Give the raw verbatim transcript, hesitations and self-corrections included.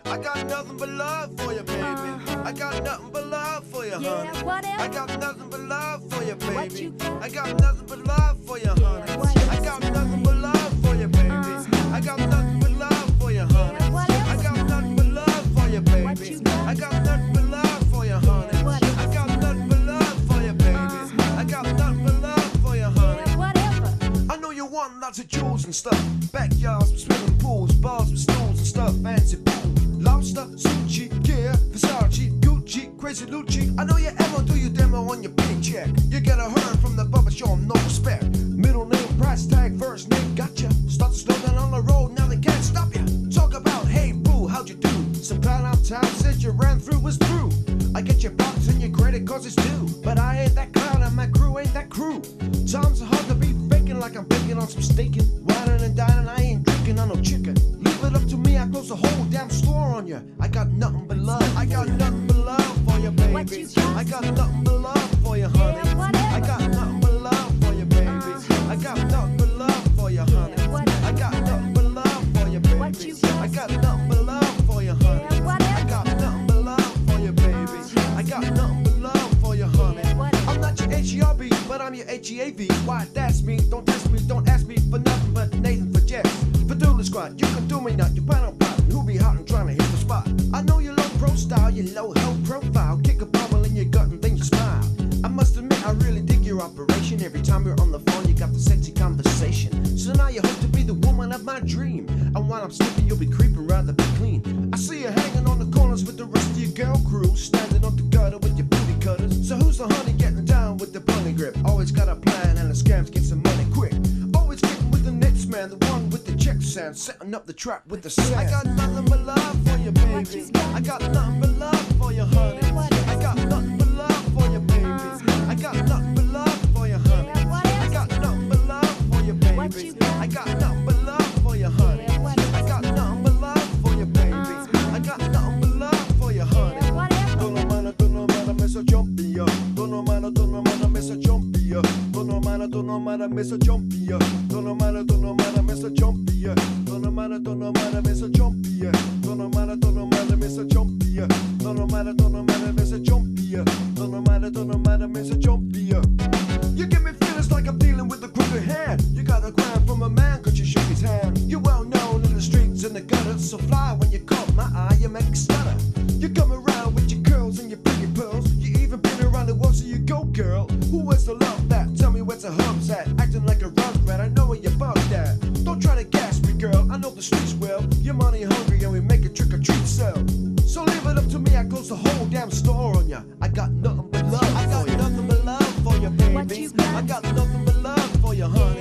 I got nothing but love for you, baby. Uh-huh. I got nothing but love for you, Yeah, honey. whatever. I got nothing but love for you, What baby. you got? I got nothing but love for you, Yeah, honey. whatever. I got nothing but love for you, baby. Uh-huh. I got nothing but love for you, honey. Yeah, whatever. I got nothing but love for you, baby. What you got? I got nothing but love for you, honey. whatever. I got nothing but love for you, baby. Uh-huh. I got nothing but love for you, honey. Yeah, whatever. I know you want lots of jewels and stuff. Backyards with swimming pools, bars with stools and stuff. Fancy pool, lobster, sushi, gear, Versace, Gucci, Crazy Lucci. I know you ever do your demo on your paycheck. You get a herd from the bubba, show 'em no respect. Middle name, price tag, first name, gotcha. Start to slow down on the road, now they can't stop you. Talk about, hey boo, how'd you do? Some kind of time since you ran through was through. I get your box and your credit cause it's due. But I ain't that clown and my crew ain't that crew. Times are hard to be faking like I'm baking on some steaking. Whining and dining, I ain't drinking on no chicken. Leave it up to me, I close the whole damn store on you. I got nothing but love, I got nothing but love for you, baby. What you got? I got nothing but love for you, honey. Yeah, whatever. I got nothing but love for you, baby. Uh-huh. I got nothing but love for you, honey. Yeah, whatever. I got nothing but love for you, baby. What you got? I got nothing but love for you, honey. Yeah, whatever. I got nothing but love for you, baby. I got nothing but love for you, honey. Yeah, whatever. I'm not your H E R B, but I'm your H E A V. Why that's me? Don't test me, don't ask me for nothing but Nathan for Jets. Fadula squad, you can do me not. You plan on popping, who be hot and trying to hit the spot. I know you low pro style, you low ho profile. Kick a bubble in your gut and then you smile. I must admit, I really dig your operation. Every time you're on the phone, you got the sexy conversation. So now you hope to be the woman of my dream. And while I'm sleeping, you'll be creeping rather be clean. I see you hanging on the corners with the rest of your girl crew, standing on the gutter with your booty cutters. So who's the honey getting down with the bunny grip? Always got a plan and the scams get some money quick. Always getting with the next man, the one with the check sound, setting up the trap with the sand. I got nothing but love for you, baby. I got nothing but love for you, honey. I got nothing but love for you, baby. I got nothing but love for you, honey. I got nothing but love for you, baby. I got nothing but love for you, honey. I got nothing but love for you, baby. I got nothing but love for you, honey. Tono mano, tono mano, me so jumpy, yo. Tono mano, tono mano, me so jumpy, yo. Tono mano, tono mano, me so jumpy, yo. Tono mano, tono mano, me so jumpy, yo. Tono mano, tono mano, me so jumpy, yo. Tono mano, tono mano, me so jumpy, yo. Tono mano, tono mano, me so jumpy, yo. Tono mano, tono mano, me so jumpy, yo. You give me feelings like I'm dealing with a crooked hand. You got a grand from a man cause you shook his hand. You're well known in the streets and the gutters, so fly when you caught my eye, you make me stutter. You come around with your curls and your pretty pearls. You even been around the world, so you go, girl. Who wants to love that? Tell me where's the hubs at? Acting like a rugrat, I know where you're bugged at. Don't try to gas me, girl, I know the streets well. You're money hungry and we make a trick or treat sell. So leave it up to me, I close the whole damn store on ya. I got nothing but love. I got nothing but love for you, baby. What you got? I got nothing but love for you, honey.